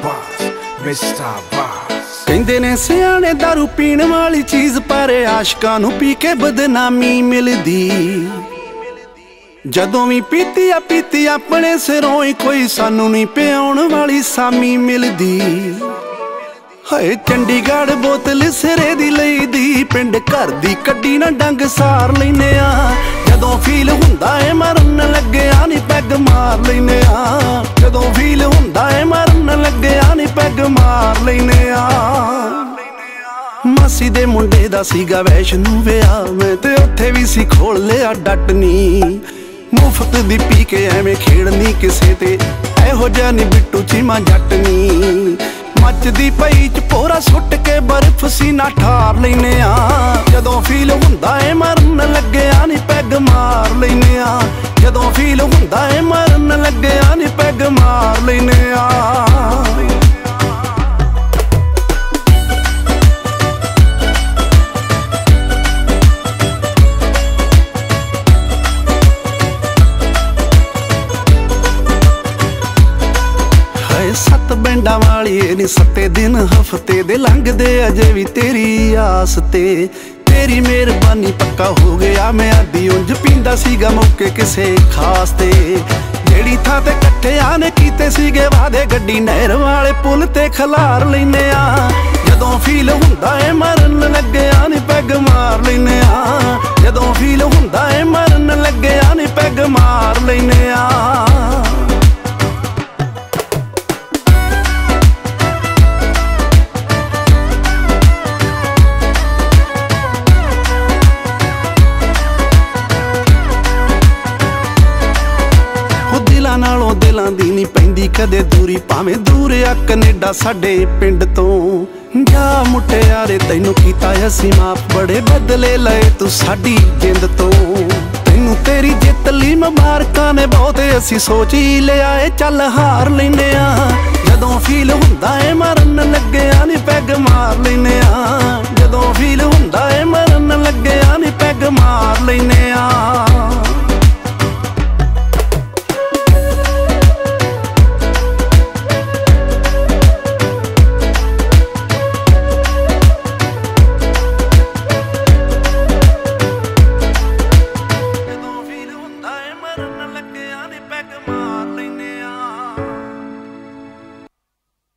ਕਹਿੰਦੇ ਨੇ ਸਿਆਣੇ ਦਾਰੂ ਪੀਣ ਵਾਲੀ ਚੀਜ਼, ਪਰ ਆਸ਼ਕਾਂ ਨੂੰ ਪੀ ਕੇ ਬਦਨਾਮੀ ਮਿਲਦੀ। ਜਦੋਂ ਵੀ ਪੀਤੀ ਆਪਣੇ ਸਿਰੋਂ ਹੀ ਕੋਈ ਸਾਨੂੰ ਨਹੀਂ ਪਿਆਉਣ ਵਾਲੀ ਸਾਮੀ ਮਿਲਦੀ। ਹਾਏ ਚੰਡੀਗੜ੍ਹ ਬੋਤਲ ਸਿਰੇ ਦੀ ਲਈਦੀ, ਪਿੰਡ ਘਰ ਦੀ ਕੱਢੀ ਨਾ ਡੰਗ ਸਾਰ ਲੈਨੇ ਆ। ਜਦੋਂ ਫੀਲ ਹੁੰਦਾ ਏ ਮਰਨ ਲੱਗਿਆ ਨੀ ਪੈਗ ਮਾਰ ਲੈਨੇ ਆ। ਜਦੋਂ ਫੀਲ ਹੁੰਦਾ ਏ ਮਰਨ ਲੱਗਿਆ ਨੀ ਪੈਗ ਮਾਰ ਲੈਨੇ ਆ। ਮਾਸੀ ਦੇ ਮੁੰਡੇ ਦਾ ਸੀਗਾ ਵੈਸ਼ਨੂ ਵਿਆਹ, ਮੈਂ ਤੇ ਉੱਥੇ ਵੀ ਸੀ ਖੋਲ ਲਿਆ ਡੱਟਨੀ। ਮੁਫਤ ਦੀ ਪੀ ਕੇ ਐਵੇਂ ਖੇਡਨੀ ਕਿਸੇ ਤੇ, ਇਹੋ ਜਿਹਾ ਨੀ ਬਿੱਟੂ ਚੀਮਾ ਜੱਟਨੀ। ਮੱਚਦੀ ਪਈ ਚ ਪੋਰਾ ਸੁੱਟ ਕੇ ਬਰਫ਼ ਸੀਨਾ ਠਾਰ ਲੈਨੇ ਆ। ਜਦੋਂ ਫੀਲ ਹੁੰਦਾ ਏ ਮਰਨ ਲੱਗਿਆ ਨੀ ਪੈਗ ਮਾਰ ਲੈਨੇ ਆ। ਜਦੋਂ ਫੀਲ ਹੁੰਦਾ ਏ ਮਰਨ ਲੱਗਿਆ ਨੀ ਪੈਗ ਮਾਰ ਲੈਨੇ ਆ। ਸੱਤ ਬੈਂਡਾਂ ਵਾਲੀ ਨੀ 7 ਦਿਨ ਹਫ਼ਤੇ ਦੇ ਲੰਘਦੇ ਅਜੇ ਵੀ ਤੇਰੀ ਆਸ ਤੇ। ਤੇਰੀ ਮਿਹਰਬਾਨੀ ਪੱਕਾ ਹੋ ਗਿਆ ਮੈਂ ਆਦੀ, ਉਂਝ ਪੀਂਦਾ ਸੀਗਾ ਮੌਕੇ ਕਿਸੇ ਖਾਸ ਤੇ। ਜਿਹੜੀ ਥਾਂ ਤੇ ਇਕੱਠਿਆਂ ਨੇ ਕੀਤੇ ਸੀਗੇ ਵਾਦੇ, ਗੱਡੀ ਨਹਿਰ ਵਾਲੇ ਪੁਲ ਤੇ ਖਲਾਰ ਲੈਨੇ ਆ। ਜਦੋਂ ਫੀਲ ਹੁੰਦਾ ਏ ਮਰਨ ਲੱਗਿਆ ਨੀ ਪੈਗ ਮਾਰ ਲੈਨੇ ਆ। ਜਦੋਂ ਫੀਲ ਹੁੰਦਾ ਏ ਮਰਨ ਲੱਗਿਆ ਨੀ ਪੈਗ ਮਾਰ ਲੈਨੇ ਆ। ਨਾਲੋਂ ਦਿਲਾਂ ਦੀ ਨੀ ਪੈਂਦੀ ਕਦੇ ਦੂਰੀ, ਭਾਵੇਂ ਦੂਰ ਆ ਕਨੇਡਾ ਸਾਡੇ ਪਿੰਡ ਤੋਂ। ਜਾ ਮੁਟਿਆਰੇ ਤੈਨੂੰ ਕੀਤਾ ਅਸੀਂ ਮਾਫ, ਬੜੇ ਬਦਲੇ ਲਏ ਤੂੰ ਸਾਡੀ ਜਿੰਦ ਤੋਂ। ਤੈਨੂੰ ਤੇਰੀ ਜਿੱਤ ਲਈ ਮੁਬਾਰਕਾਂ ਨੇ ਬਹੁਤੇ, ਅਸੀਂ ਸੋਚ ਹੀ ਲਿਆ ਏ ਚੱਲ ਹਾਰ ਲੈਨੇ ਆ। ਜਦੋਂ ਫੀਲ ਹੁੰਦਾ ਏ ਮਰਨ ਲੱਗਿਆ ਨੀ ਪੈਗ ਮਾਰ ਲੈਨੇ ਆ। ਜਦੋਂ ਫੀਲ ਹੁੰਦਾ